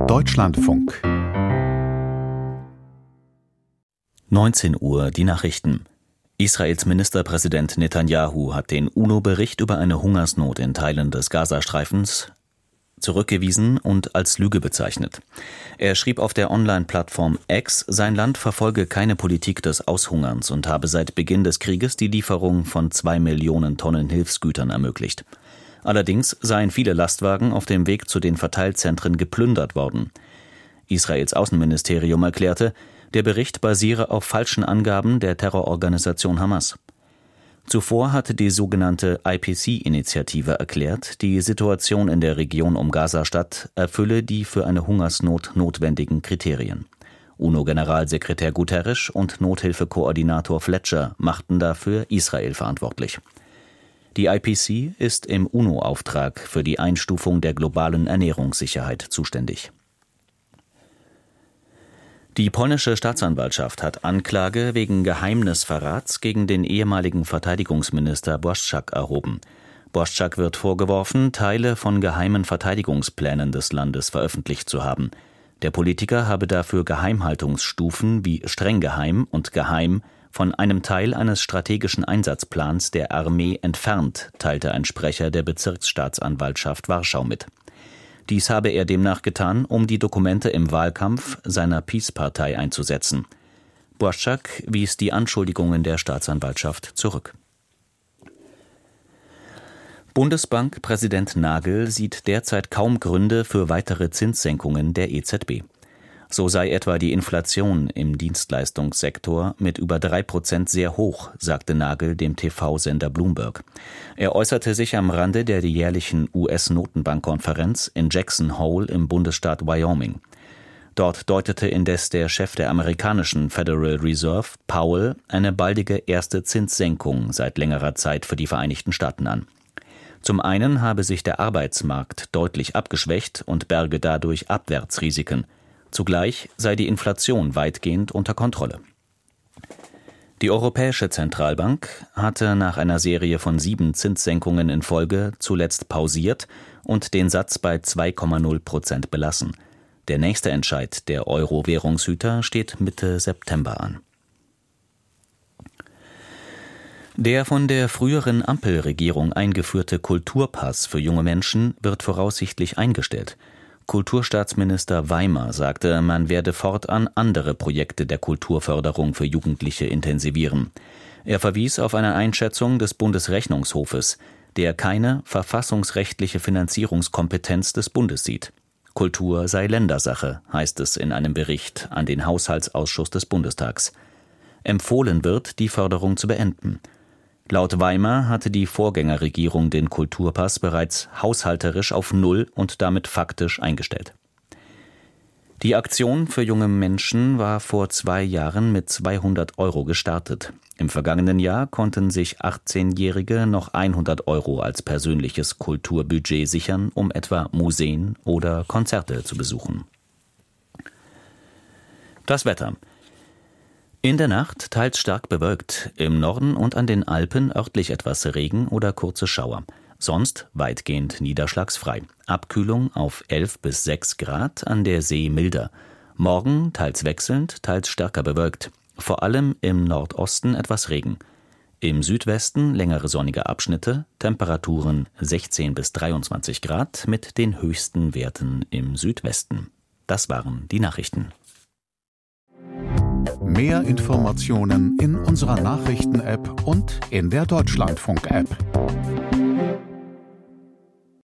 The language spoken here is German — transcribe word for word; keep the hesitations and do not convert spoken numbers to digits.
Deutschlandfunk. neunzehn Uhr, die Nachrichten. Israels Ministerpräsident Netanyahu hat den U N O-Bericht über eine Hungersnot in Teilen des Gazastreifens zurückgewiesen und als Lüge bezeichnet. Er schrieb auf der Online-Plattform X, sein Land verfolge keine Politik des Aushungerns und habe seit Beginn des Krieges die Lieferung von zwei Millionen Tonnen Hilfsgütern ermöglicht. Allerdings seien viele Lastwagen auf dem Weg zu den Verteilzentren geplündert worden. Israels Außenministerium erklärte, der Bericht basiere auf falschen Angaben der Terrororganisation Hamas. Zuvor hatte die sogenannte I P C-Initiative erklärt, die Situation in der Region um Gazastadt erfülle die für eine Hungersnot notwendigen Kriterien. U N O-Generalsekretär Guterres und Nothilfekoordinator Fletcher machten dafür Israel verantwortlich. Die I P C ist im U N O-Auftrag für die Einstufung der globalen Ernährungssicherheit zuständig. Die polnische Staatsanwaltschaft hat Anklage wegen Geheimnisverrats gegen den ehemaligen Verteidigungsminister Błaszczak erhoben. Błaszczak wird vorgeworfen, Teile von geheimen Verteidigungsplänen des Landes veröffentlicht zu haben. Der Politiker habe dafür Geheimhaltungsstufen wie streng geheim und geheim von einem Teil eines strategischen Einsatzplans der Armee entfernt, teilte ein Sprecher der Bezirksstaatsanwaltschaft Warschau mit. Dies habe er demnach getan, um die Dokumente im Wahlkampf seiner PiS-Partei einzusetzen. Błaszczak wies die Anschuldigungen der Staatsanwaltschaft zurück. Bundesbankpräsident Nagel sieht derzeit kaum Gründe für weitere Zinssenkungen der E Z B. So sei etwa die Inflation im Dienstleistungssektor mit über drei Prozent sehr hoch, sagte Nagel dem T V-Sender Bloomberg. Er äußerte sich am Rande der jährlichen U S-Notenbankkonferenz in Jackson Hole im Bundesstaat Wyoming. Dort deutete indes der Chef der amerikanischen Federal Reserve, Powell, eine baldige erste Zinssenkung seit längerer Zeit für die Vereinigten Staaten an. Zum einen habe sich der Arbeitsmarkt deutlich abgeschwächt und berge dadurch Abwärtsrisiken. Zugleich sei die Inflation weitgehend unter Kontrolle. Die Europäische Zentralbank hatte nach einer Serie von sieben Zinssenkungen in Folge zuletzt pausiert und den Satz bei zwei Komma null Prozent belassen. Der nächste Entscheid der Euro-Währungshüter steht Mitte September an. Der von der früheren Ampelregierung eingeführte Kulturpass für junge Menschen wird voraussichtlich eingestellt. Kulturstaatsminister Weimer sagte, man werde fortan andere Projekte der Kulturförderung für Jugendliche intensivieren. Er verwies auf eine Einschätzung des Bundesrechnungshofes, der keine verfassungsrechtliche Finanzierungskompetenz des Bundes sieht. Kultur sei Ländersache, heißt es in einem Bericht an den Haushaltsausschuss des Bundestags. Empfohlen wird, die Förderung zu beenden. Laut Weimer hatte die Vorgängerregierung den Kulturpass bereits haushalterisch auf Null und damit faktisch eingestellt. Die Aktion für junge Menschen war vor zwei Jahren mit zweihundert Euro gestartet. Im vergangenen Jahr konnten sich achtzehnjährige noch hundert Euro als persönliches Kulturbudget sichern, um etwa Museen oder Konzerte zu besuchen. Das Wetter. In der Nacht teils stark bewölkt, im Norden und an den Alpen örtlich etwas Regen oder kurze Schauer. Sonst weitgehend niederschlagsfrei. Abkühlung auf elf bis sechs Grad, an der See milder. Morgen teils wechselnd, teils stärker bewölkt. Vor allem im Nordosten etwas Regen. Im Südwesten längere sonnige Abschnitte, Temperaturen sechzehn bis dreiundzwanzig Grad mit den höchsten Werten im Südwesten. Das waren die Nachrichten. Mehr Informationen in unserer Nachrichten-App und in der Deutschlandfunk-App.